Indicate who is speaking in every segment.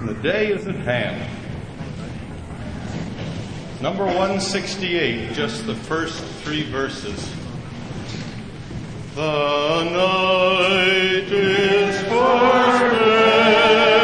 Speaker 1: The day is at hand. Number 168, just the first 3 verses. The night is far spent.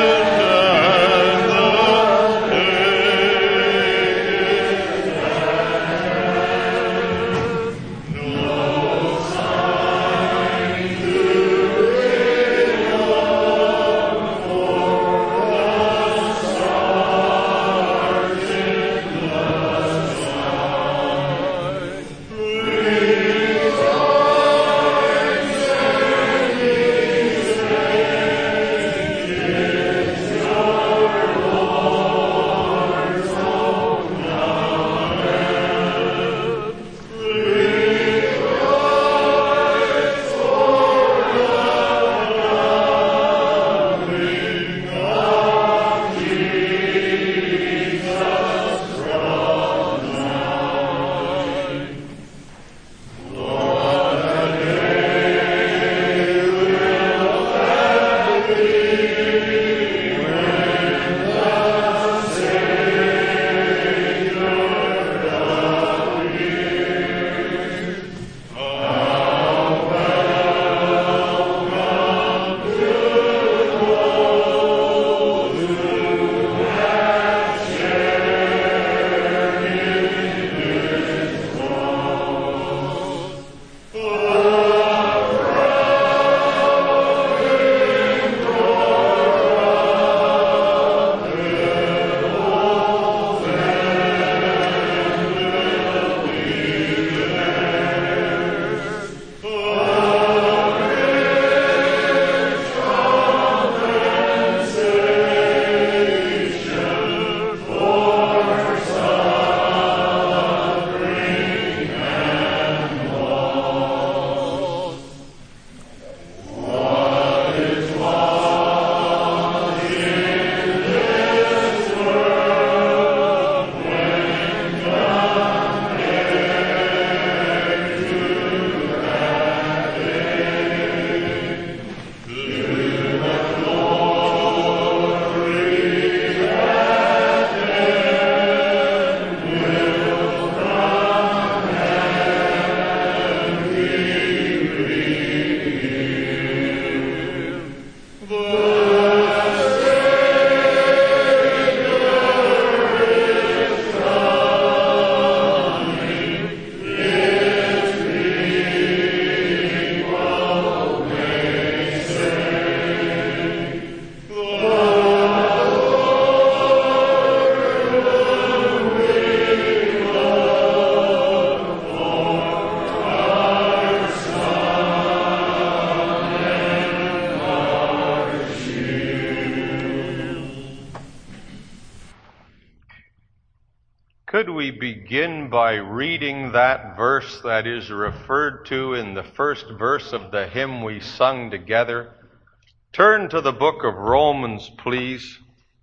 Speaker 1: Could we begin by reading that verse that is referred to in the first verse of the hymn we sung together? Turn to the book of Romans, please.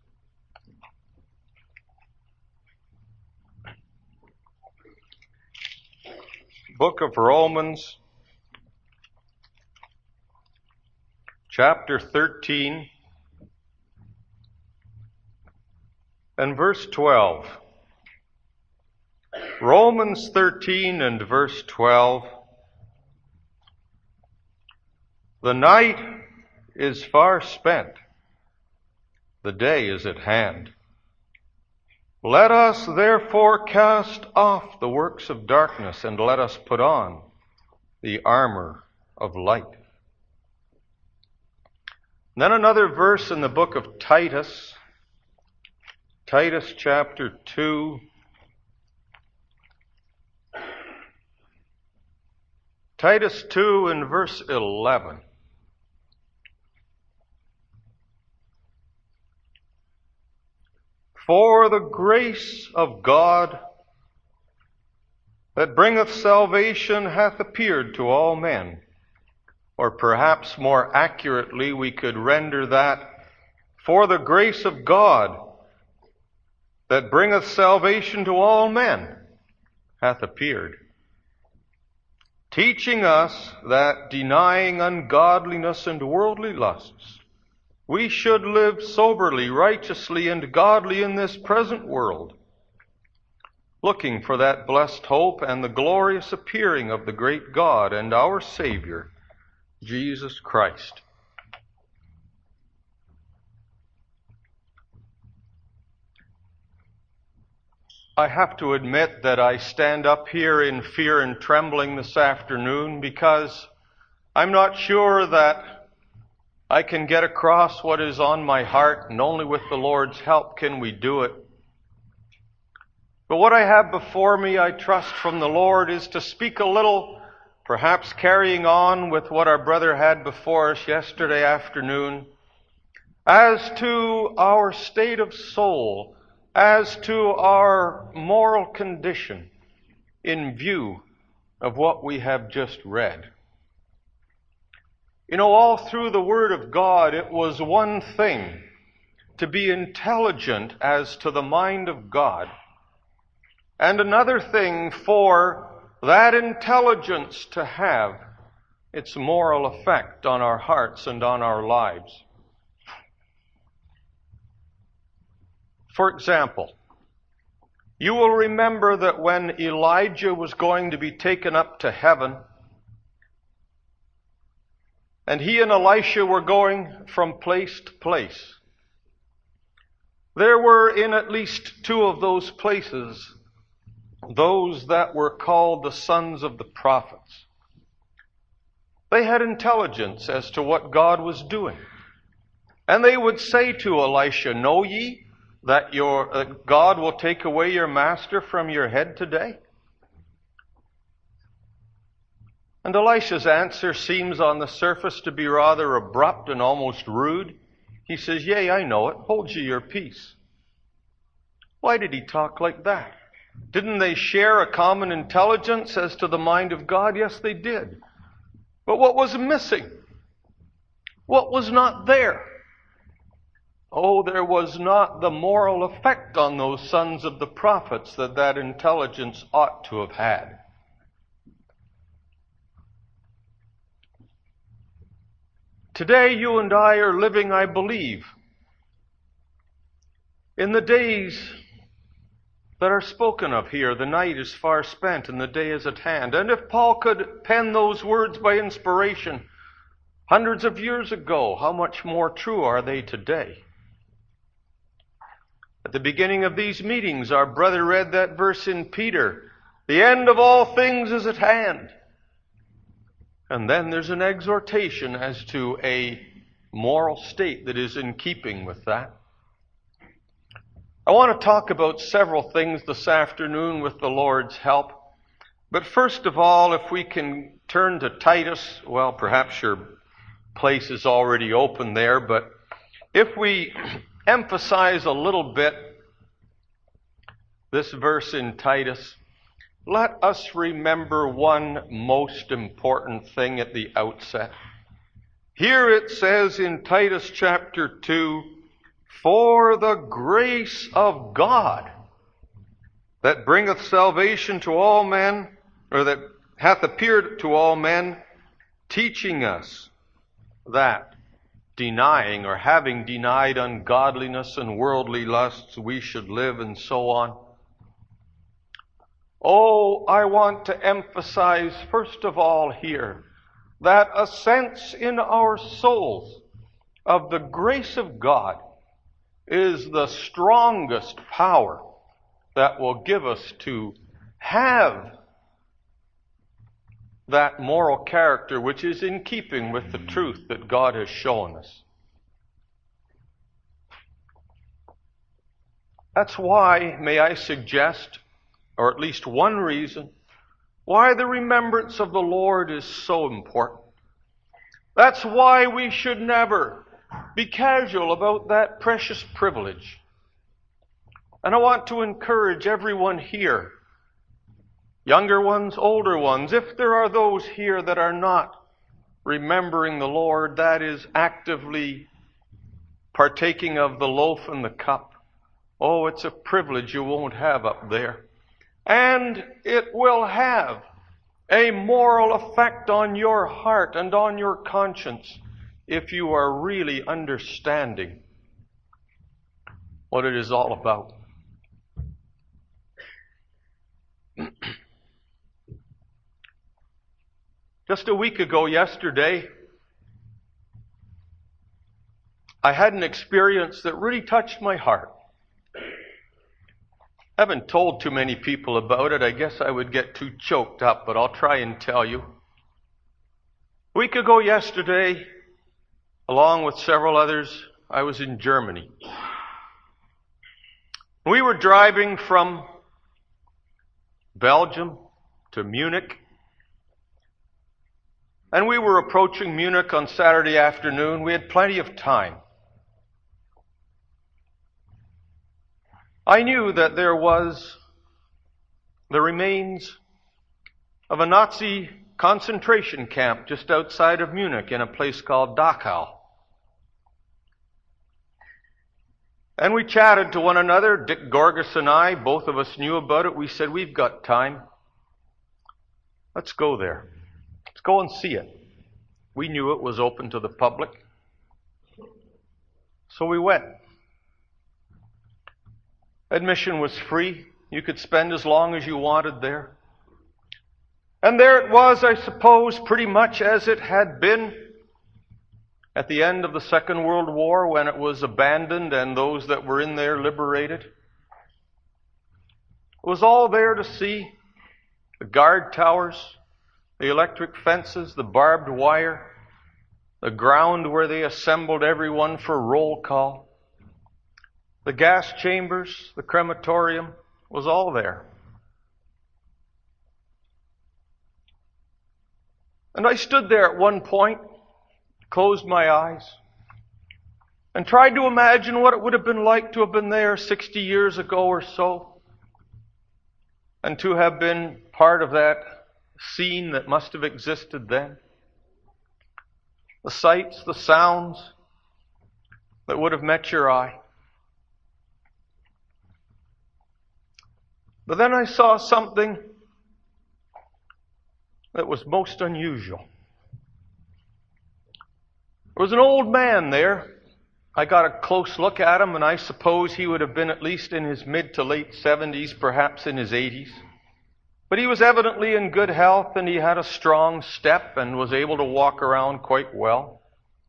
Speaker 1: Book of Romans, chapter 13, and verse 12. Romans 13 and verse 12. The night is far spent. The day is at hand. Let us therefore cast off the works of darkness and let us put on the armor of light. And then another verse in the book of Titus. Titus chapter 2. Titus 2 and verse 11. For the grace of God that bringeth salvation hath appeared to all men. Or perhaps more accurately we could render that, for the grace of God that bringeth salvation to all men hath appeared, teaching us that denying ungodliness and worldly lusts, We should live soberly, righteously, and godly in this present world, looking for that blessed hope and the glorious appearing of the great God and our Savior, Jesus Christ. I have to admit that I stand up here in fear and trembling this afternoon because I'm not sure that I can get across what is on my heart, and only with the Lord's help can we do it. But what I have before me, I trust from the Lord, is to speak a little, perhaps carrying on with what our brother had before us yesterday afternoon, as to our state of soul, as to our moral condition in view of what we have just read. You know, all through the Word of God, it was one thing to be intelligent as to the mind of God, and another thing for that intelligence to have its moral effect on our hearts and on our lives. For example, you will remember that when Elijah was going to be taken up to heaven, and he and Elisha were going from place to place, there were in at least two of those places those that were called the sons of the prophets. They had intelligence as to what God was doing. And they would say to Elisha, "Know ye that God will take away your master from your head today?" And Elisha's answer seems on the surface to be rather abrupt and almost rude. He says, "Yea, I know it. Hold ye your peace." Why did he talk like that? Didn't they share a common intelligence as to the mind of God? Yes, they did. But what was missing? What was not there? Oh, there was not the moral effect on those sons of the prophets that intelligence ought to have had. Today, you and I are living, I believe, in the days that are spoken of here. The night is far spent and the day is at hand. And if Paul could pen those words by inspiration hundreds of years ago, how much more true are they today? At the beginning of these meetings, our brother read that verse in Peter, "The end of all things is at hand." And then there's an exhortation as to a moral state that is in keeping with that. I want to talk about several things this afternoon with the Lord's help. But first of all, if we can turn to Titus, well, perhaps your place is already open there, but if we emphasize a little bit this verse in Titus, let us remember one most important thing at the outset. Here it says in Titus chapter 2, "For the grace of God that bringeth salvation to all men," or that hath appeared to all men, teaching us that, denying or having denied ungodliness and worldly lusts, we should live, and so on. Oh, I want to emphasize first of all here that a sense in our souls of the grace of God is the strongest power that will give us to have that moral character which is in keeping with the truth that God has shown us. That's why, may I suggest, or at least one reason, why the remembrance of the Lord is so important. That's why we should never be casual about that precious privilege. And I want to encourage everyone here, younger ones, older ones, if there are those here that are not remembering the Lord, that is actively partaking of the loaf and the cup. Oh, it's a privilege you won't have up there. And it will have a moral effect on your heart and on your conscience if you are really understanding what it is all about. Just a week ago yesterday, I had an experience that really touched my heart. I haven't told too many people about it. I guess I would get too choked up, but I'll try and tell you. A week ago yesterday, along with several others, I was in Germany. We were driving from Belgium to Munich. And we were approaching Munich on Saturday afternoon. We had plenty of time. I knew that there was the remains of a Nazi concentration camp just outside of Munich in a place called Dachau. And we chatted to one another. Dick Gorgas and I, both of us knew about it. We said, we've got time. Let's go there. Let's go and see it. We knew it was open to the public. So we went. Admission was free. You could spend as long as you wanted there. And there it was, I suppose, pretty much as it had been at the end of the Second World War when it was abandoned and those that were in there liberated. It was all there to see. The guard towers, the electric fences, the barbed wire, the ground where they assembled everyone for roll call. The gas chambers, the crematorium, was all there. And I stood there at one point, closed my eyes, and tried to imagine what it would have been like to have been there 60 years ago or so, and to have been part of that scene that must have existed then. The sights, the sounds that would have met your eye. But then I saw something that was most unusual. There was an old man there. I got a close look at him, and I suppose he would have been at least in his mid to late 70s, perhaps in his 80s. But he was evidently in good health, and he had a strong step and was able to walk around quite well.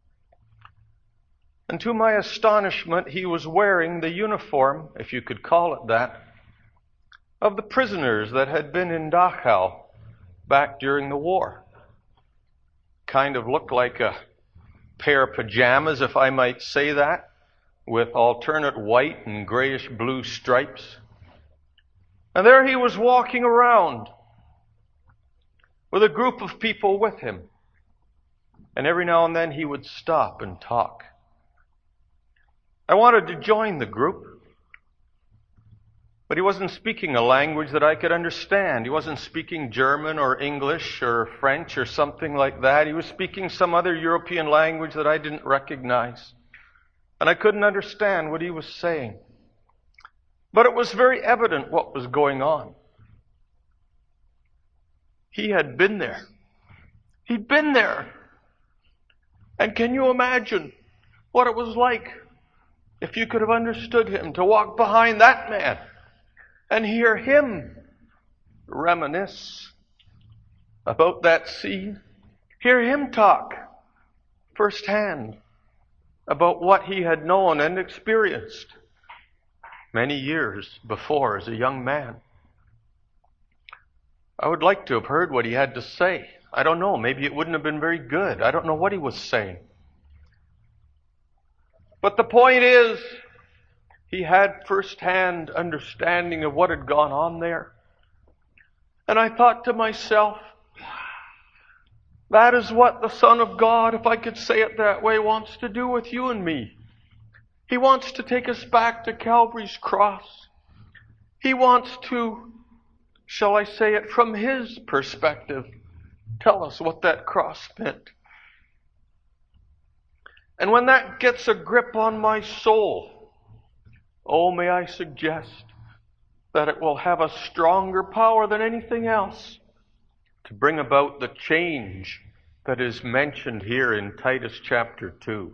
Speaker 1: And to my astonishment, he was wearing the uniform, if you could call it that, of the prisoners that had been in Dachau back during the war. Kind of looked like a pair of pajamas, if I might say that, with alternate white and grayish blue stripes. And there he was walking around with a group of people with him. And every now and then he would stop and talk. I wanted to join the group, but he wasn't speaking a language that I could understand. He wasn't speaking German or English or French or something like that. He was speaking some other European language that I didn't recognize. And I couldn't understand what he was saying. But it was very evident what was going on. He had been there. He'd been there. And can you imagine what it was like if you could have understood him, to walk behind that man and hear him reminisce about that scene, hear him talk firsthand about what he had known and experienced many years before as a young man. I would like to have heard what he had to say. I don't know, maybe it wouldn't have been very good. I don't know what he was saying. But the point is, he had first-hand understanding of what had gone on there. And I thought to myself, that is what the Son of God, if I could say it that way, wants to do with you and me. He wants to take us back to Calvary's cross. He wants to, shall I say it, from His perspective, tell us what that cross meant. And when that gets a grip on my soul, oh, may I suggest that it will have a stronger power than anything else to bring about the change that is mentioned here in Titus chapter 2.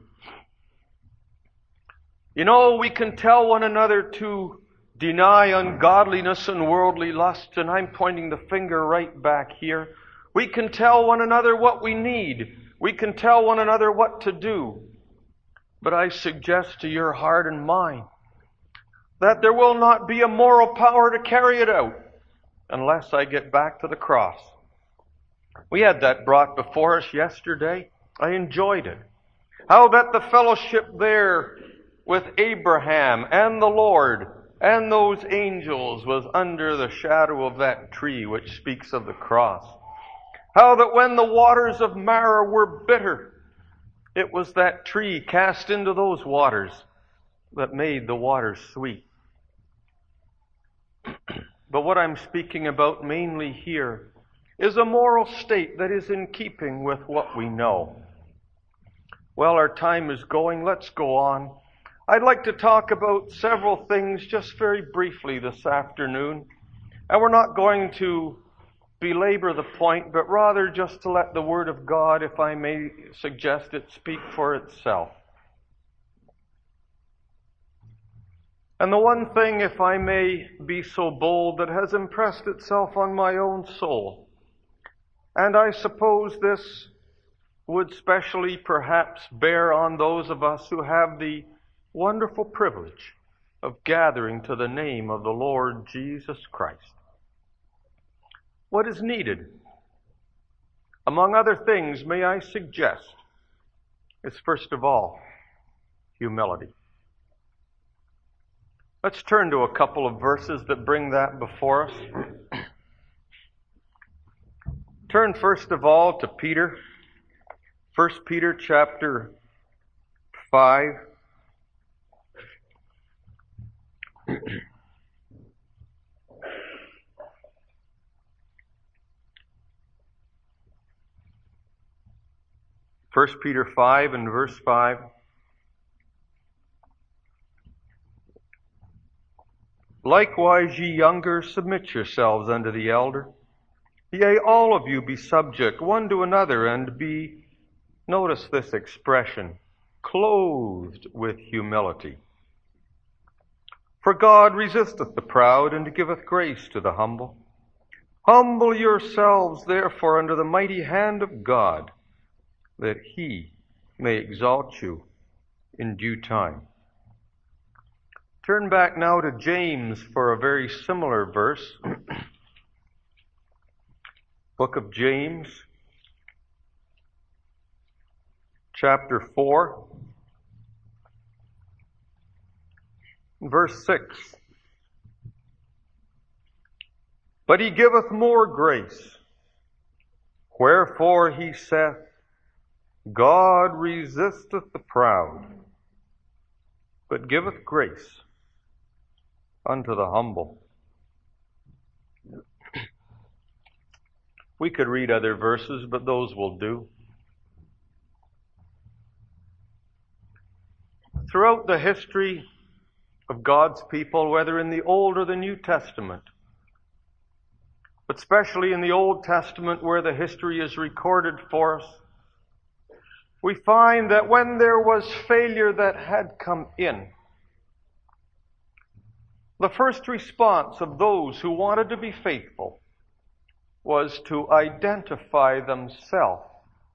Speaker 1: You know, we can tell one another to deny ungodliness and worldly lust, and I'm pointing the finger right back here. We can tell one another what we need. We can tell one another what to do. But I suggest to your heart and mind that there will not be a moral power to carry it out unless I get back to the cross. We had that brought before us yesterday. I enjoyed it. How that the fellowship there with Abraham and the Lord and those angels was under the shadow of that tree which speaks of the cross. How that when the waters of Marah were bitter, it was that tree cast into those waters that made the waters sweet. But what I'm speaking about mainly here is a moral state that is in keeping with what we know. Well, our time is going. Let's go on. I'd like to talk about several things just very briefly this afternoon. And we're not going to belabor the point, but rather just to let the Word of God, if I may suggest it, speak for itself. And the one thing, if I may be so bold, that has impressed itself on my own soul, and I suppose this would specially perhaps bear on those of us who have the wonderful privilege of gathering to the name of the Lord Jesus Christ. What is needed, among other things, may I suggest, is first of all, humility. Let's turn to a couple of verses that bring that before us. Turn first of all to Peter. 1 Peter chapter 5. First Peter 5 and verse 5. Likewise, ye younger, submit yourselves unto the elder. Yea, all of you be subject one to another, and be, notice this expression, clothed with humility. For God resisteth the proud, and giveth grace to the humble. Humble yourselves, therefore, under the mighty hand of God, that He may exalt you in due time. Turn back now to James for a very similar verse. Book of James, chapter 4, verse 6. But he giveth more grace. Wherefore he saith, God resisteth the proud, but giveth grace unto the humble. We could read other verses, but those will do. Throughout the history of God's people, whether in the Old or the New Testament, but especially in the Old Testament where the history is recorded for us, we find that when there was failure that had come in, the first response of those who wanted to be faithful was to identify themselves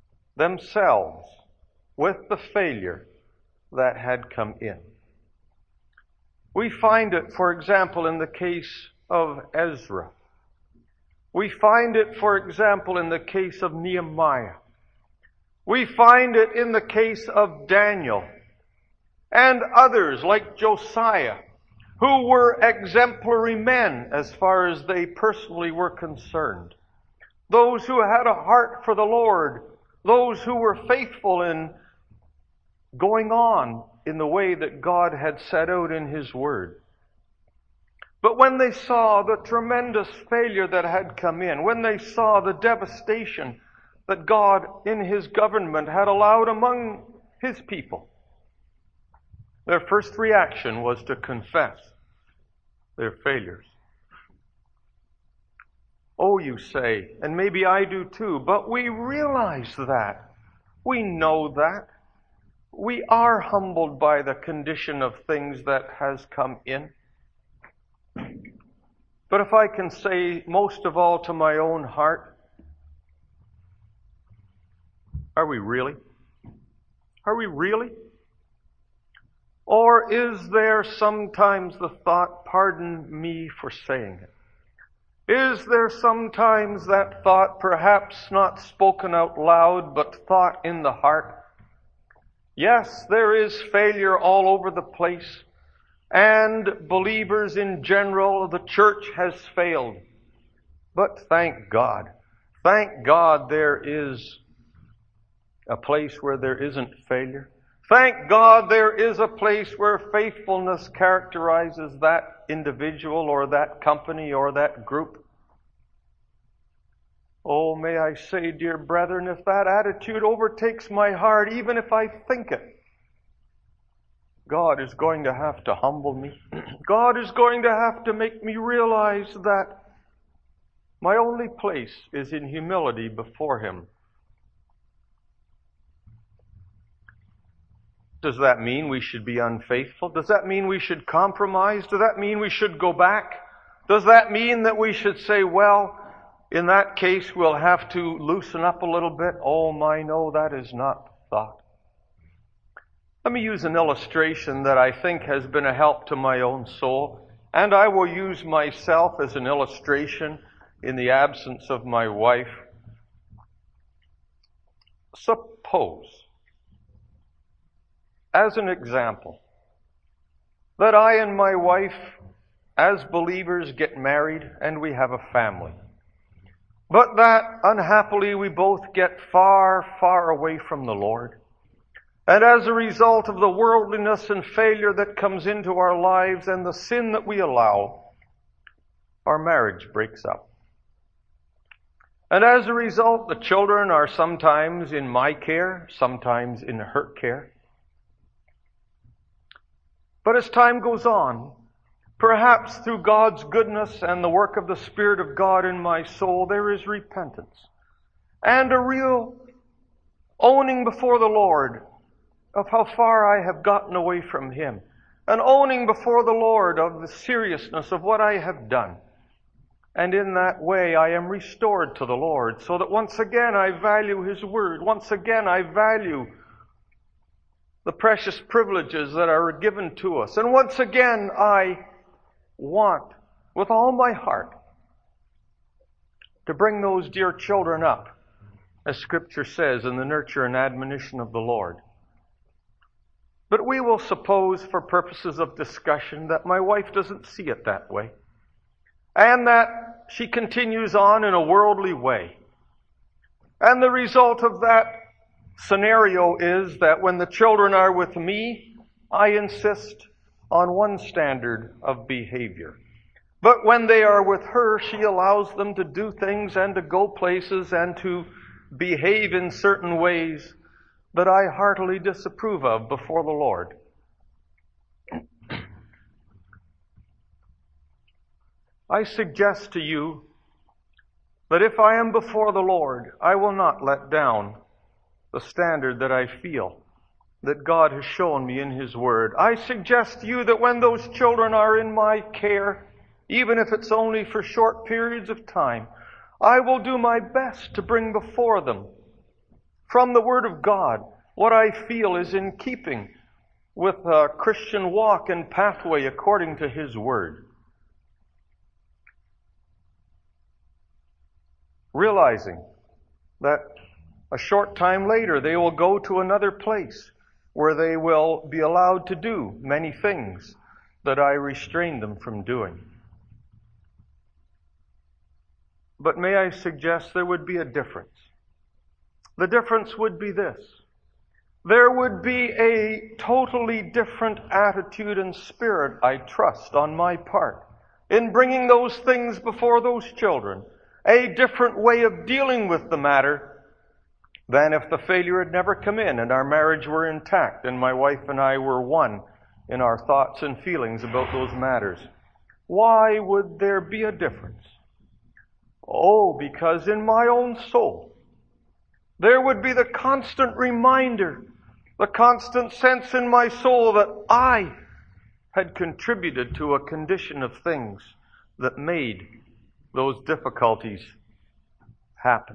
Speaker 1: with the failure that had come in. We find it, for example, in the case of Ezra. We find it, for example, in the case of Nehemiah. We find it in the case of Daniel and others like Josiah, who were exemplary men as far as they personally were concerned. Those who had a heart for the Lord, those who were faithful in going on in the way that God had set out in His Word. But when they saw the tremendous failure that had come in, when they saw the devastation that God in His government had allowed among His people, their first reaction was to confess their failures. Oh, you say, and maybe I do too, but we realize that. We know that. We are humbled by the condition of things that has come in. But if I can say most of all to my own heart, are we really? Are we really? Or is there sometimes the thought, pardon me for saying it, is there sometimes that thought, perhaps not spoken out loud, but thought in the heart? Yes, there is failure all over the place, and believers in general, the church has failed. But thank God there is a place where there isn't failure. Thank God there is a place where faithfulness characterizes that individual or that company or that group. Oh, may I say, dear brethren, if that attitude overtakes my heart, even if I think it, God is going to have to humble me. God is going to have to make me realize that my only place is in humility before Him. Does that mean we should be unfaithful? Does that mean we should compromise? Does that mean we should go back? Does that mean that we should say, well, in that case we'll have to loosen up a little bit? Oh my, no, that is not thought. Let me use an illustration that I think has been a help to my own soul, and I will use myself as an illustration in the absence of my wife. Suppose, as an example, that I and my wife, as believers, get married and we have a family. But that, unhappily, we both get far, far away from the Lord. And as a result of the worldliness and failure that comes into our lives and the sin that we allow, our marriage breaks up. And as a result, the children are sometimes in my care, sometimes in her care. But as time goes on, perhaps through God's goodness and the work of the Spirit of God in my soul, there is repentance and a real owning before the Lord of how far I have gotten away from Him, and owning before the Lord of the seriousness of what I have done. And in that way I am restored to the Lord, so that once again I value His Word. Once again I value the precious privileges that are given to us. And once again I want, with all my heart, to bring those dear children up, as Scripture says, in the nurture and admonition of the Lord. But we will suppose, for purposes of discussion, that my wife doesn't see it that way, and that she continues on in a worldly way. And the result of that scenario is that when the children are with me, I insist on one standard of behavior. But when they are with her, she allows them to do things and to go places and to behave in certain ways that I heartily disapprove of before the Lord. I suggest to you that if I am before the Lord, I will not let down the standard that I feel that God has shown me in His Word. I suggest to you that when those children are in my care, even if it's only for short periods of time, I will do my best to bring before them, from the Word of God, what I feel is in keeping with a Christian walk and pathway according to His Word. Realizing that a short time later they will go to another place where they will be allowed to do many things that I restrained them from doing. But may I suggest there would be a difference. The difference would be this. There would be a totally different attitude and spirit, I trust, on my part, in bringing those things before those children. A different way of dealing with the matter than if the failure had never come in and our marriage were intact and my wife and I were one in our thoughts and feelings about those matters. Why would there be a difference? Oh, because in my own soul, there would be the constant reminder, the constant sense in my soul that I had contributed to a condition of things that made those difficulties happen.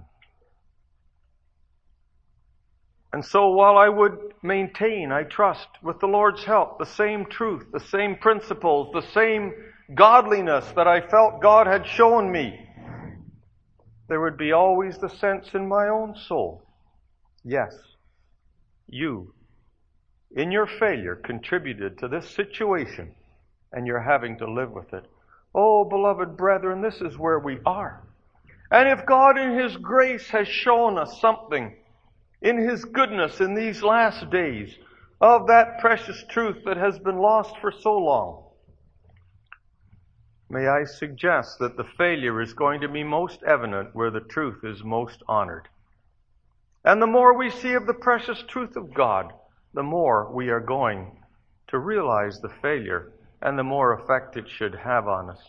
Speaker 1: And so while I would maintain, I trust, with the Lord's help, the same truth, the same principles, the same godliness that I felt God had shown me, there would be always the sense in my own soul, yes, you, in your failure, contributed to this situation, and you're having to live with it. Oh, beloved brethren, this is where we are. And if God in His grace has shown us something in His goodness in these last days of that precious truth that has been lost for so long, may I suggest that the failure is going to be most evident where the truth is most honored. And the more we see of the precious truth of God, the more we are going to realize the failure and the more effect it should have on us.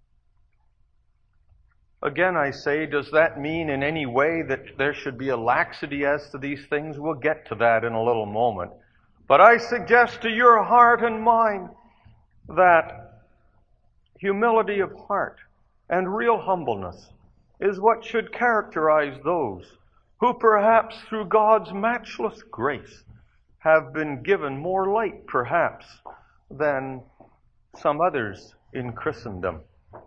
Speaker 1: Again, I say, does that mean in any way that there should be a laxity as to these things? We'll get to that in a little moment. But I suggest to your heart and mind that humility of heart and real humbleness is what should characterize those who perhaps through God's matchless grace have been given more light perhaps than some others in Christendom.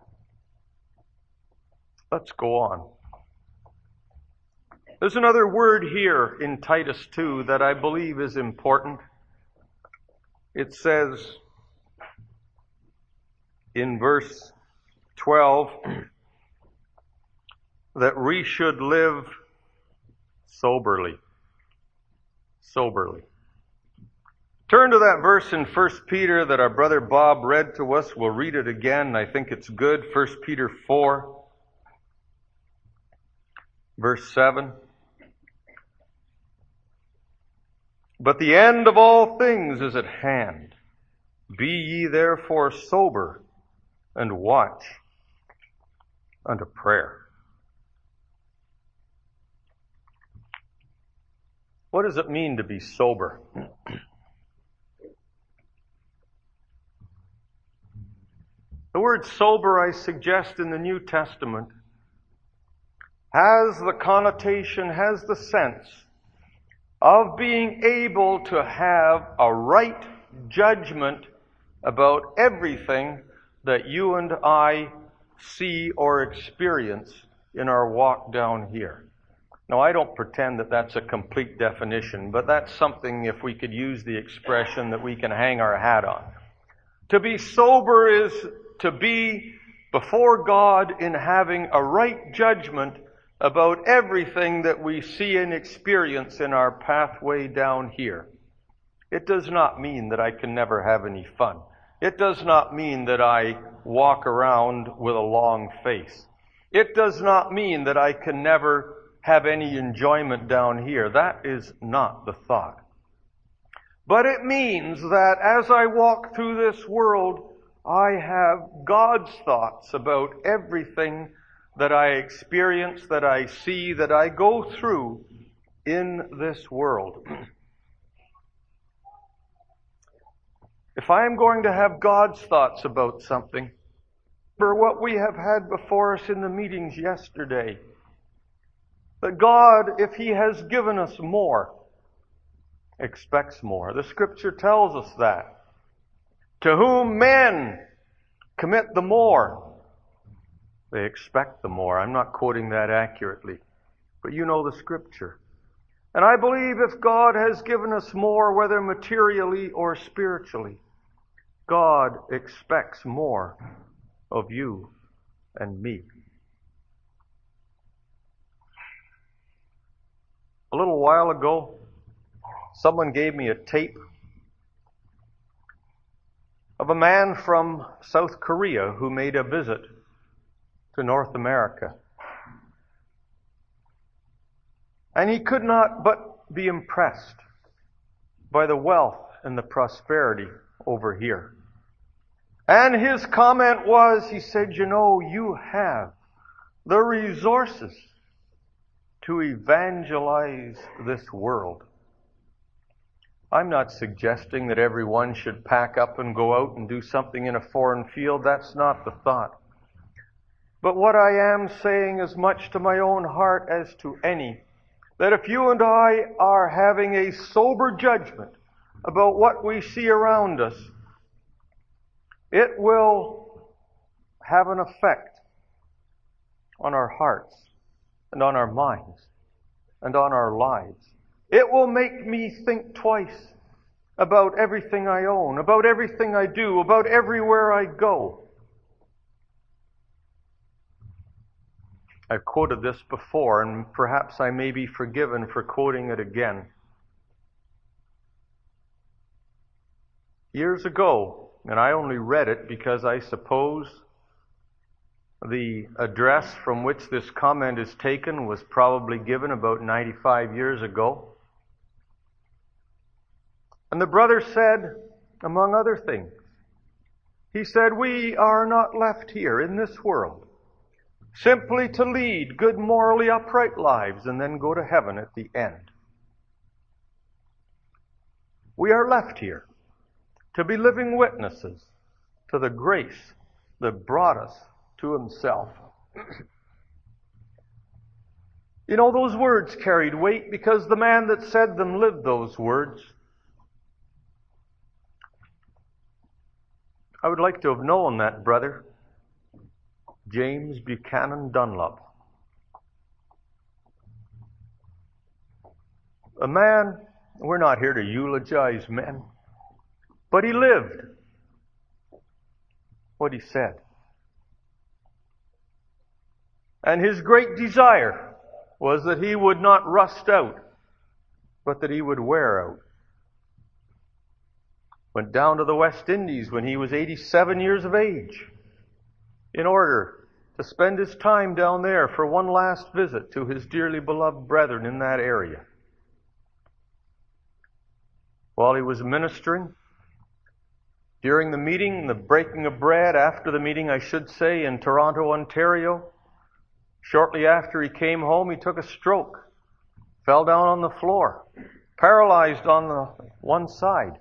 Speaker 1: Let's go on. There's another word here in Titus 2 that I believe is important. It says in verse 12 that we should live soberly. Soberly. Turn to that verse in 1 Peter that our brother Bob read to us. We'll read it again. I think it's good. 1 Peter 4. Verse 7. But the end of all things is at hand. Be ye therefore sober and watch unto prayer. What does it mean to be sober? The word sober, I suggest, in the New Testament has the connotation, has the sense of being able to have a right judgment about everything that you and I see or experience in our walk down here. Now, I don't pretend that that's a complete definition, but that's something, if we could use the expression, that we can hang our hat on. To be sober is to be before God in having a right judgment about everything that we see and experience in our pathway down here. It does not mean that I can never have any fun. It does not mean that I walk around with a long face. It does not mean that I can never have any enjoyment down here. That is not the thought. But it means that as I walk through this world, I have God's thoughts about everything that I experience, that I see, that I go through in this world. If I am going to have God's thoughts about something, for what we have had before us in the meetings yesterday, that God, if He has given us more, expects more. The Scripture tells us that. To whom men commit the more, they expect the more. I'm not quoting that accurately, but you know the Scripture. And I believe if God has given us more, whether materially or spiritually, God expects more of you and me. A little while ago, someone gave me a tape of a man from South Korea who made a visit to North America. And he could not but be impressed by the wealth and the prosperity over here. And his comment was, he said, you know, you have the resources to evangelize this world. I'm not suggesting that everyone should pack up and go out and do something in a foreign field. That's not the thought. But what I am saying as much to my own heart as to any, that if you and I are having a sober judgment about what we see around us, it will have an effect on our hearts and on our minds and on our lives. It will make me think twice about everything I own, about everything I do, about everywhere I go. I've quoted this before, and perhaps I may be forgiven for quoting it again. Years ago, and I only read it because I suppose the address from which this comment is taken was probably given about 95 years ago. And the brother said, among other things, he said, "We are not left here in this world simply to lead good, morally upright lives and then go to heaven at the end. We are left here to be living witnesses to the grace that brought us to Himself." You know, those words carried weight because the man that said them lived those words. I would like to have known that brother, James Buchanan Dunlop. A man, we're not here to eulogize men, but he lived what he said. And his great desire was that he would not rust out, but that he would wear out. Went down to the West Indies when he was 87 years of age in order to spend his time down there for one last visit to his dearly beloved brethren in that area. While he was ministering, during the meeting, the breaking of bread, after the meeting, I should say, in Toronto, Ontario, shortly after he came home, he took a stroke, fell down on the floor, paralyzed on the one side.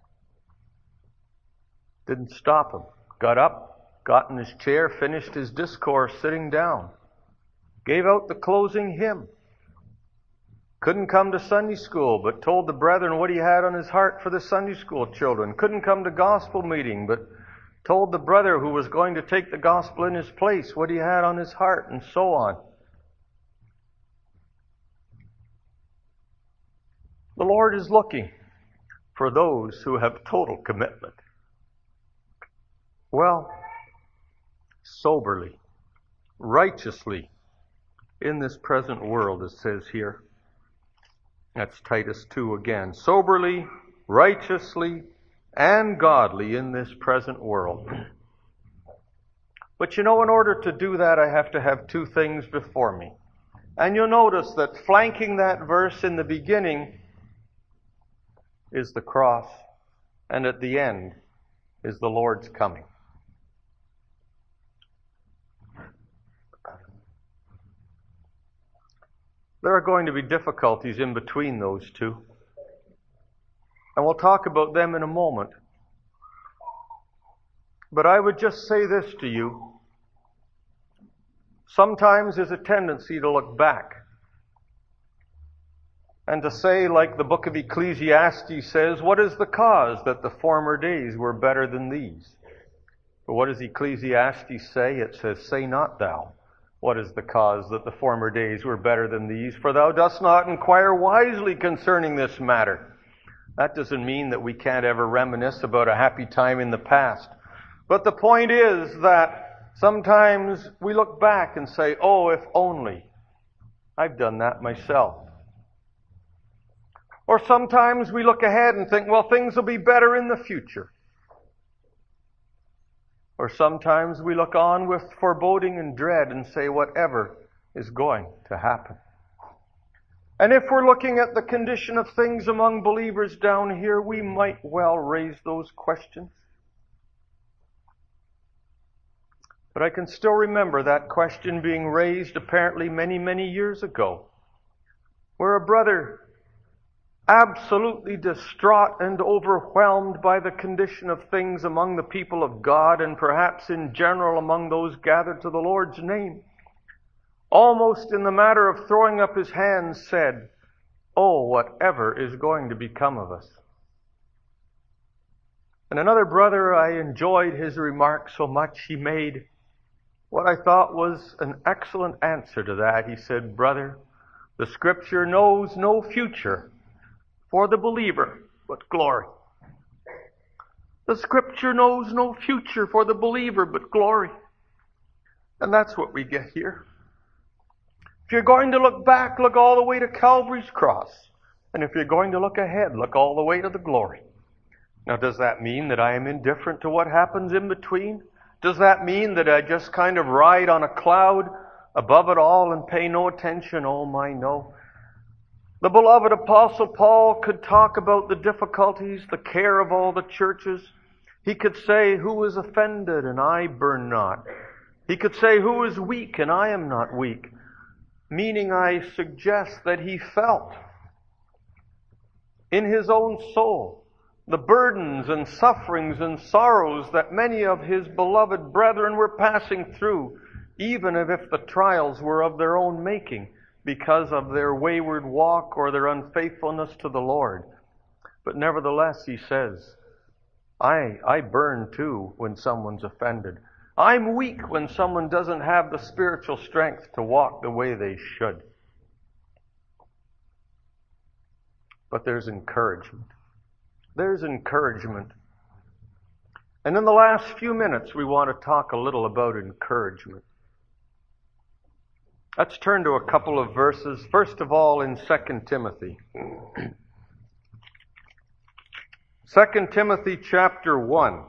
Speaker 1: Didn't stop him. Got up, got in his chair, finished his discourse sitting down, gave out the closing hymn. Couldn't come to Sunday school, but told the brethren what he had on his heart for the Sunday school children. Couldn't come to gospel meeting, but told the brother who was going to take the gospel in his place what he had on his heart, and so on. The Lord is looking for those who have total commitment. Well, soberly, righteously, in this present world, it says here. That's Titus 2 again. Soberly, righteously, and godly in this present world. But you know, in order to do that, I have to have two things before me. And you'll notice that flanking that verse in the beginning is the cross, and at the end is the Lord's coming. There are going to be difficulties in between those two. And we'll talk about them in a moment. But I would just say this to you. Sometimes there's a tendency to look back and to say, like the book of Ecclesiastes says, what is the cause that the former days were better than these? But what does Ecclesiastes say? It says, "Say not thou, what is the cause that the former days were better than these? For thou dost not inquire wisely concerning this matter." That doesn't mean that we can't ever reminisce about a happy time in the past. But the point is that sometimes we look back and say, "Oh, if only I've done that myself." Or sometimes we look ahead and think, well, things will be better in the future. Or sometimes we look on with foreboding and dread and say, whatever is going to happen. And if we're looking at the condition of things among believers down here, we might well raise those questions. But I can still remember that question being raised apparently many, many years ago, where a brother, absolutely distraught and overwhelmed by the condition of things among the people of God, and perhaps in general among those gathered to the Lord's name, almost in the matter of throwing up his hands, said, "Oh, whatever is going to become of us?" And another brother, I enjoyed his remark so much, he made what I thought was an excellent answer to that. He said, "Brother, the Scripture knows no future for the believer but glory." The Scripture knows no future for the believer but glory. And that's what we get here. If you're going to look back, look all the way to Calvary's cross. And if you're going to look ahead, look all the way to the glory. Now, does that mean that I am indifferent to what happens in between? Does that mean that I just kind of ride on a cloud above it all and pay no attention? Oh my, no. The beloved Apostle Paul could talk about the difficulties, the care of all the churches. He could say, "Who is offended, and I burn not?" He could say, "Who is weak, and I am not weak?" Meaning, I suggest that he felt in his own soul the burdens and sufferings and sorrows that many of his beloved brethren were passing through, even if the trials were of their own making, because of their wayward walk or their unfaithfulness to the Lord. But nevertheless, he says, I burn too when someone's offended. I'm weak when someone doesn't have the spiritual strength to walk the way they should. But there's encouragement. There's encouragement. And in the last few minutes, we want to talk a little about encouragement. Let's turn to a couple of verses. First of all, in 2 Timothy. 2 Timothy chapter 1.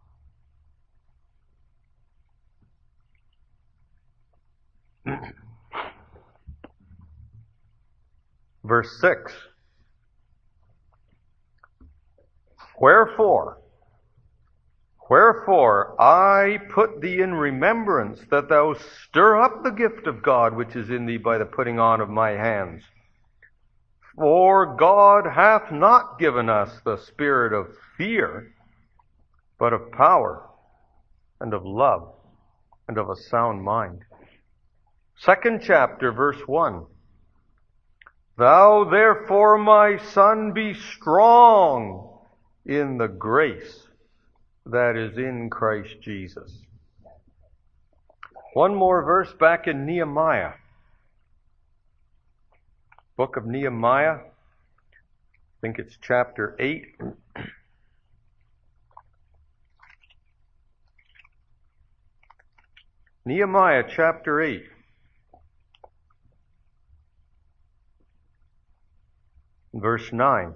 Speaker 1: Verse 6. Wherefore I put thee in remembrance that thou stir up the gift of God which is in thee by the putting on of my hands. For God hath not given us the spirit of fear, but of power and of love and of a sound mind. 2nd chapter, verse 1. Thou therefore, my son, be strong in the grace that is in Christ Jesus. One more verse back in Nehemiah. Book of Nehemiah. I think it's chapter 8. Nehemiah chapter 8. Verse 9.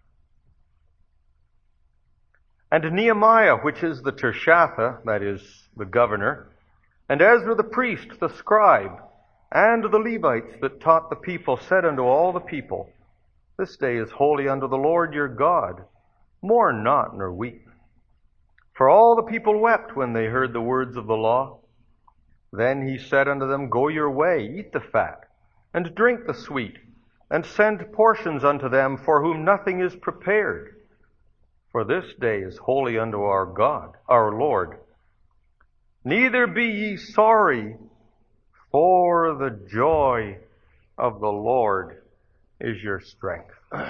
Speaker 1: And Nehemiah, which is the Tirshatha, that is, the governor, and Ezra the priest, the scribe, and the Levites that taught the people, said unto all the people, This day is holy unto the Lord your God. Mourn not nor weep. For all the people wept when they heard the words of the law. Then he said unto them, Go your way, eat the fat, and drink the sweet, and send portions unto them for whom nothing is prepared. For this day is holy unto our God, our Lord. Neither be ye sorry, for the joy of the Lord is your strength.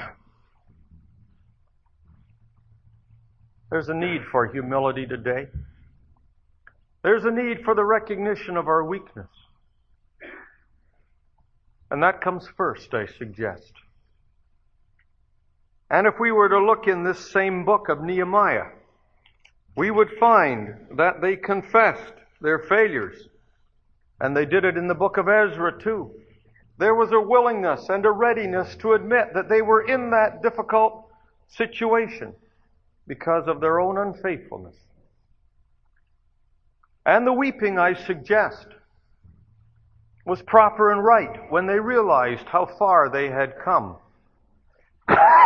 Speaker 1: There's a need for humility today. There's a need for the recognition of our weakness. And that comes first, I suggest. And if we were to look in this same book of Nehemiah, we would find that they confessed their failures. And they did it in the book of Ezra too. There was a willingness and a readiness to admit that they were in that difficult situation because of their own unfaithfulness. And the weeping, I suggest, was proper and right when they realized how far they had come.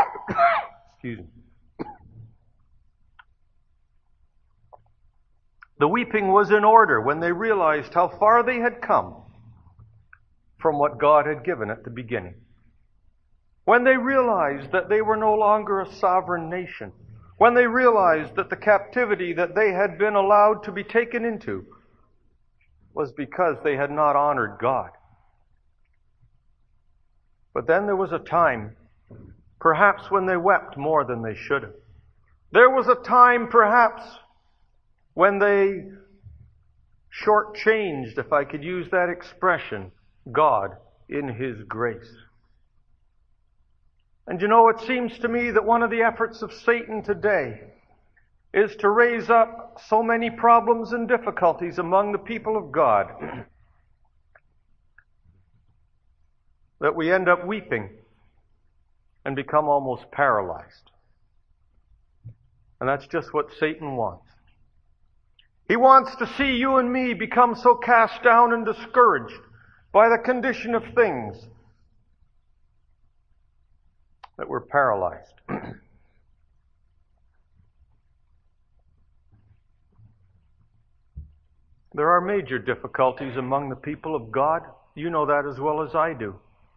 Speaker 1: Excuse me. The weeping was in order when they realized how far they had come from what God had given at the beginning. When they realized that they were no longer a sovereign nation. When they realized that the captivity that they had been allowed to be taken into was because they had not honored God. But then there was a time, perhaps when they wept more than they should have. There was a time, perhaps, when they shortchanged, if I could use that expression, God in His grace. And you know, it seems to me that one of the efforts of Satan today is to raise up so many problems and difficulties among the people of God that we end up weeping and become almost paralyzed. And that's just what Satan wants. He wants to see you and me become so cast down and discouraged by the condition of things that we're paralyzed. There are major difficulties among the people of God. You know that as well as I do.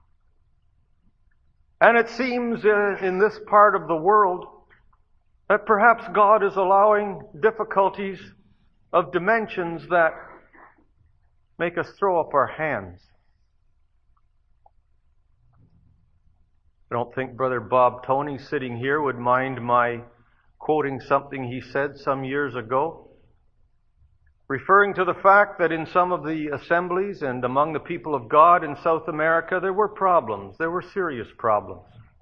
Speaker 1: And it seems in this part of the world that perhaps God is allowing difficulties of dimensions that make us throw up our hands. I don't think Brother Bob Tony sitting here would mind my quoting something he said some years ago, referring to the fact that in some of the assemblies and among the people of God in South America, there were problems. There were serious problems.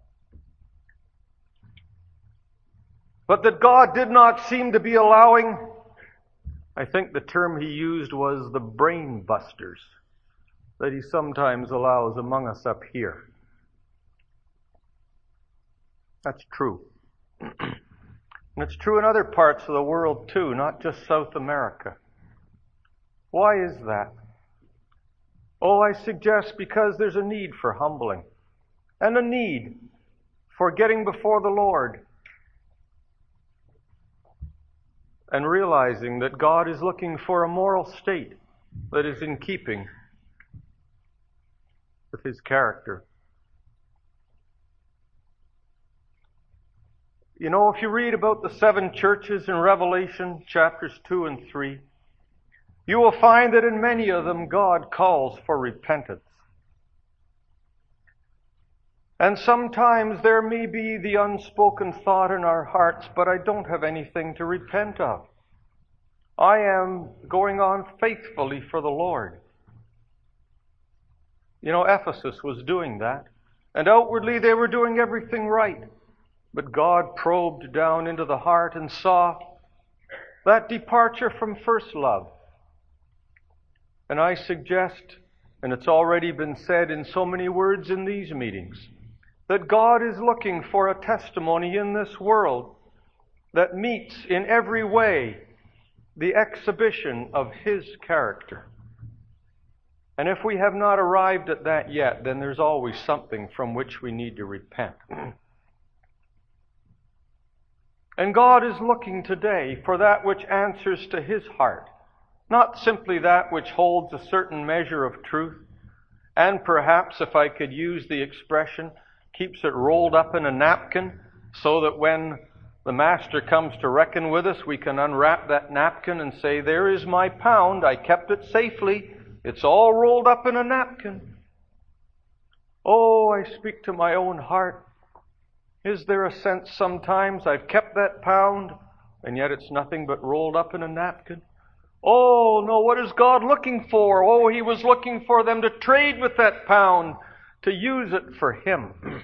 Speaker 1: But that God did not seem to be allowing, I think the term he used was the brain busters that He sometimes allows among us up here. That's true. And it's true in other parts of the world too, not just South America. Why is that? Oh, I suggest because there's a need for humbling and a need for getting before the Lord and realizing that God is looking for a moral state that is in keeping with His character. You know, if you read about the 7 churches in Revelation chapters 2 and 3, you will find that in many of them God calls for repentance. And sometimes there may be the unspoken thought in our hearts, but I don't have anything to repent of. I am going on faithfully for the Lord. You know, Ephesus was doing that. And outwardly they were doing everything right. But God probed down into the heart and saw that departure from first love. And I suggest, and it's already been said in so many words in these meetings, that God is looking for a testimony in this world that meets in every way the exhibition of His character. And if we have not arrived at that yet, then there's always something from which we need to repent. And God is looking today for that which answers to His heart, not simply that which holds a certain measure of truth, and perhaps, if I could use the expression, keeps it rolled up in a napkin so that when the Master comes to reckon with us, we can unwrap that napkin and say, "There is my pound, I kept it safely, it's all rolled up in a napkin." Oh, I speak to my own heart. Is there a sense sometimes I've kept that pound, and yet it's nothing but rolled up in a napkin? Oh, no, what is God looking for? Oh, He was looking for them to trade with that pound, to use it for Him.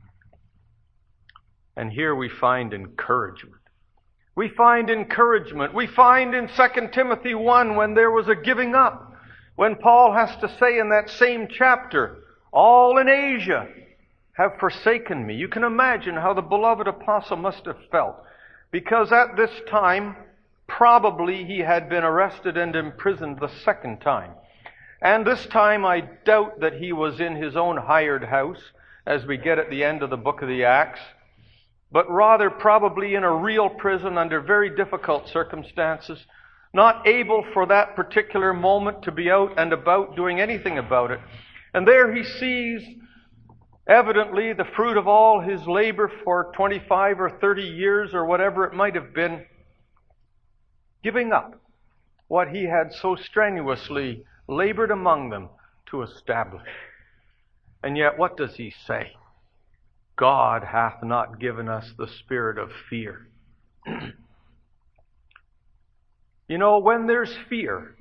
Speaker 1: And here we find encouragement. We find encouragement. We find in 2 Timothy 1 when there was a giving up, when Paul has to say in that same chapter, all in Asia have forsaken me. You can imagine how the beloved apostle must have felt, because at this time, probably he had been arrested and imprisoned the second time. And this time I doubt that he was in his own hired house, as we get at the end of the book of the Acts, but rather probably in a real prison under very difficult circumstances. not able for that particular moment to be out and about doing anything about it. And there he sees evidently the fruit of all his labor for 25 or 30 years or whatever it might have been, giving up what he had so strenuously labored among them to establish. And yet what does he say? God hath not given us the spirit of fear. You know, when there's fear,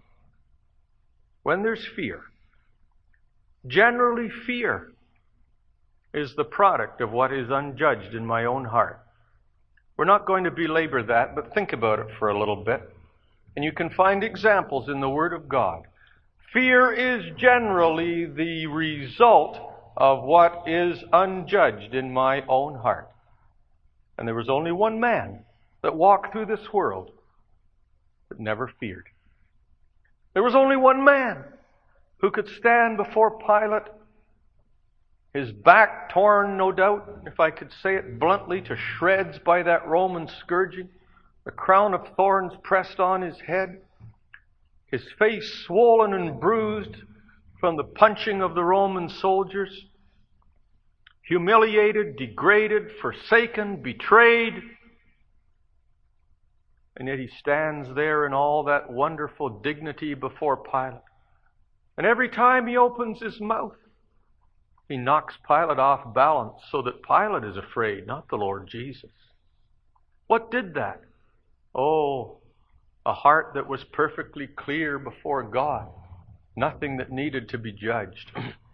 Speaker 1: generally fear is the product of what is unjudged in my own heart. We're not going to belabor that, but think about it for a little bit. And you can find examples in the Word of God. Fear is generally the result of what is unjudged in my own heart. And there was only one man that walked through this world that never feared. There was only one man who could stand before Pilate, his back torn, no doubt, if I could say it bluntly, to shreds by that Roman scourging, the crown of thorns pressed on his head, his face swollen and bruised from the punching of the Roman soldiers, humiliated, degraded, forsaken, betrayed. And yet he stands there in all that wonderful dignity before Pilate. And every time he opens his mouth, he knocks Pilate off balance so that Pilate is afraid, not the Lord Jesus. What did that? Oh, a heart that was perfectly clear before God. Nothing that needed to be judged.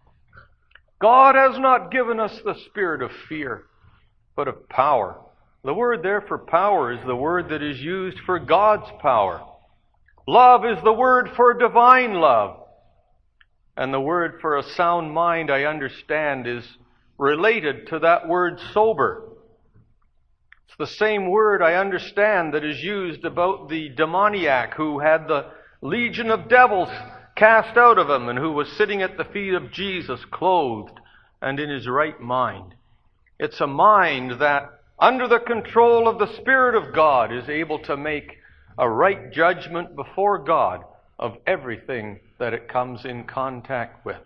Speaker 1: God has not given us the spirit of fear, but of power. The word there for power is the word that is used for God's power. Love is the word for divine love. And the word for a sound mind, I understand, is related to that word sober. It's the same word, I understand, that is used about the demoniac who had the legion of devils cast out of him and who was sitting at the feet of Jesus, clothed and in his right mind. It's a mind that, under the control of the Spirit of God, is able to make a right judgment before God of everything that it comes in contact with.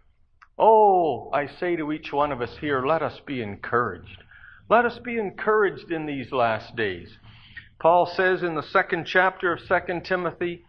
Speaker 1: Oh, I say to each one of us here, let us be encouraged. Let us be encouraged in these last days. Paul says in the 2nd chapter of 2 Timothy,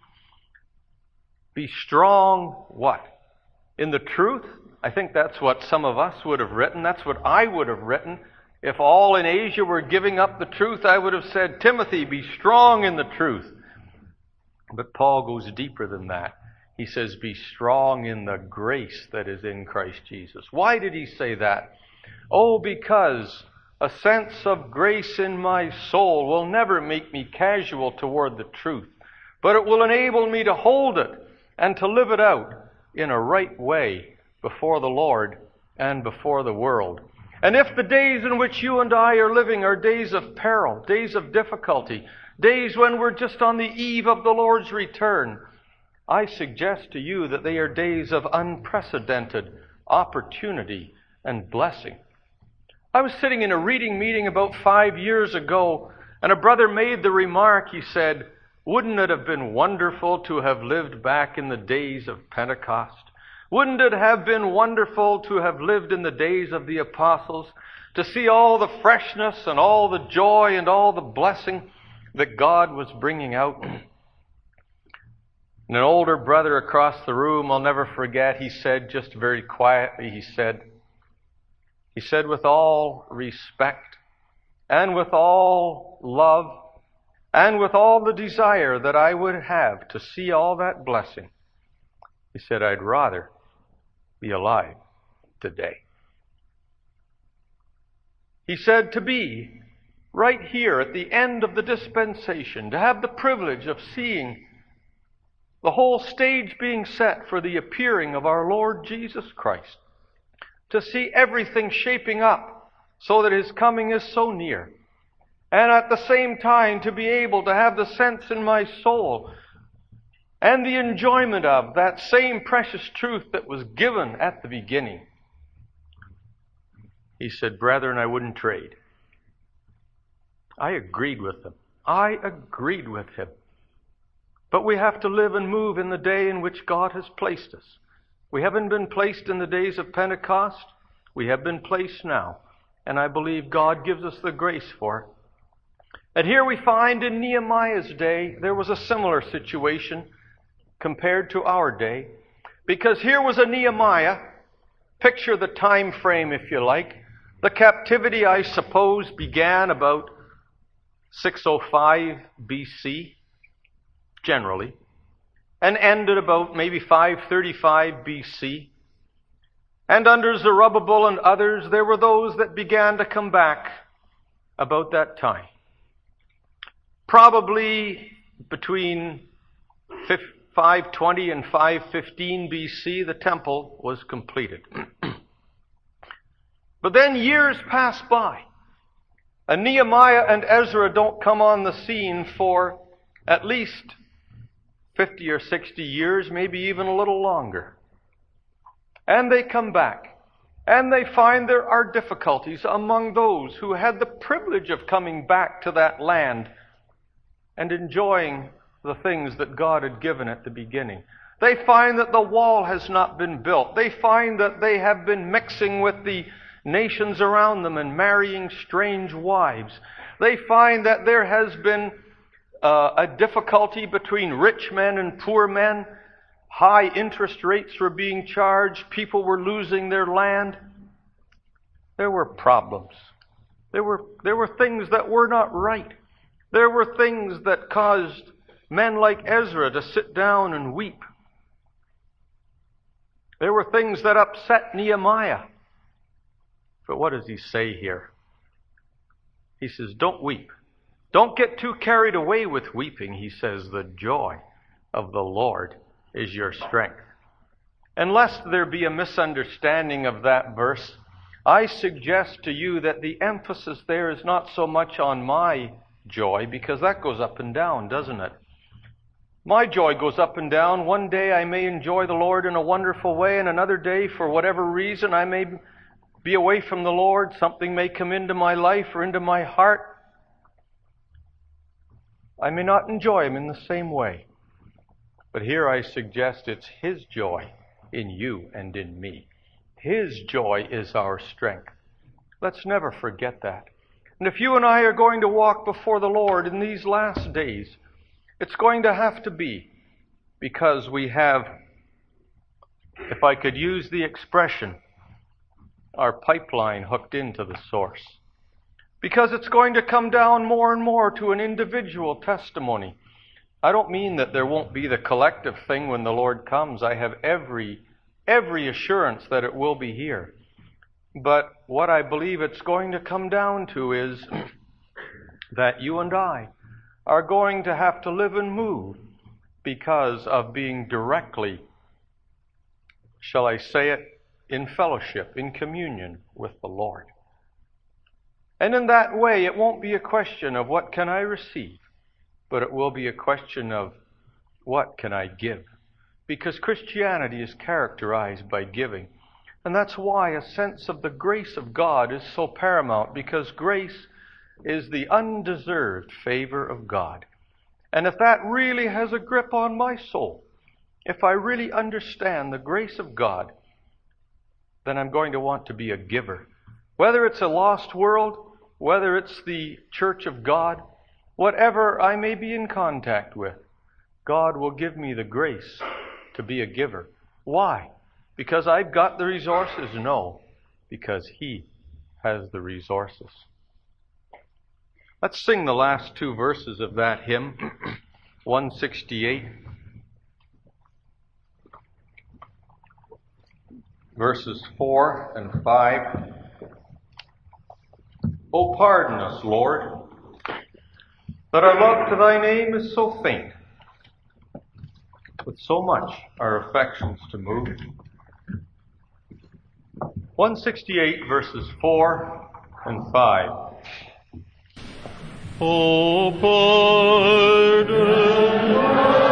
Speaker 1: be strong, what? In the truth? I think that's what some of us would have written. That's what I would have written. If all in Asia were giving up the truth, I would have said, Timothy, be strong in the truth. But Paul goes deeper than that. He says, be strong in the grace that is in Christ Jesus. Why did he say that? Oh, because a sense of grace in my soul will never make me casual toward the truth, but it will enable me to hold it and to live it out in a right way before the Lord and before the world. And if the days in which you and I are living are days of peril, days of difficulty, days when we're just on the eve of the Lord's return, I suggest to you that they are days of unprecedented opportunity and blessing. I was sitting in a reading meeting about 5 years ago, and a brother made the remark, he said, wouldn't it have been wonderful to have lived back in the days of Pentecost? Wouldn't it have been wonderful to have lived in the days of the apostles, to see all the freshness and all the joy and all the blessing that God was bringing out? And an older brother across the room, I'll never forget, he said just very quietly, he said, with all respect and with all love and with all the desire that I would have to see all that blessing, he said, I'd rather be alive today. He said, to be right here at the end of the dispensation, to have the privilege of seeing the whole stage being set for the appearing of our Lord Jesus Christ, to see everything shaping up so that His coming is so near, and at the same time to be able to have the sense in my soul and the enjoyment of that same precious truth that was given at the beginning. He said, brethren, I wouldn't trade. I agreed with him. But we have to live and move in the day in which God has placed us. We haven't been placed in the days of Pentecost. We have been placed now. And I believe God gives us the grace for it. And here we find in Nehemiah's day, there was a similar situation compared to our day. Because here was a Nehemiah. Picture the time frame, if you like. The captivity, I suppose, began about 605 BC, generally, and ended about maybe 535 BC. And under Zerubbabel and others, there were those that began to come back about that time. Probably between 520 and 515 BC, the temple was completed. But then years pass by. And Nehemiah and Ezra don't come on the scene for at least 50 or 60 years, maybe even a little longer. And they come back. And they find there are difficulties among those who had the privilege of coming back to that land and enjoying the things that God had given at the beginning. They find that the wall has not been built. They find that they have been mixing with the nations around them and marrying strange wives. They find that there has been a difficulty between rich men and poor men. High interest rates were being charged. People were losing their land. There were problems. There were things that were not right. There were things that caused men like Ezra to sit down and weep. There were things that upset Nehemiah. But what does he say here? He says, don't weep. Don't get too carried away with weeping. He says, the joy of the Lord is your strength. And lest there be a misunderstanding of that verse, I suggest to you that the emphasis there is not so much on my joy, because that goes up and down, doesn't it? My joy goes up and down. One day I may enjoy the Lord in a wonderful way, and another day, for whatever reason, I may be away from the Lord. Something may come into my life or into my heart. I may not enjoy Him in the same way. But here I suggest it's His joy in you and in me. His joy is our strength. Let's never forget that. And if you and I are going to walk before the Lord in these last days, it's going to have to be because we have, if I could use the expression, our pipeline hooked into the source. Because it's going to come down more and more to an individual testimony. I don't mean that there won't be the collective thing when the Lord comes. I have every assurance that it will be here. But what I believe it's going to come down to is that you and I are going to have to live and move because of being directly, shall I say it, in fellowship, in communion with the Lord. And in that way, it won't be a question of what can I receive, but it will be a question of what can I give. Because Christianity is characterized by giving. And that's why a sense of the grace of God is so paramount, because grace is the undeserved favor of God. And if that really has a grip on my soul, if I really understand the grace of God, then I'm going to want to be a giver. Whether it's a lost world, whether it's the church of God, whatever I may be in contact with, God will give me the grace to be a giver. Why? Because I've got the resources? No, because He has the resources. Let's sing the last two verses of that hymn, 168. Verses 4 and 5. O pardon us, Lord, that our love to Thy name is so faint, with so much our affections to move. 168 verses 4 and 5. O pardon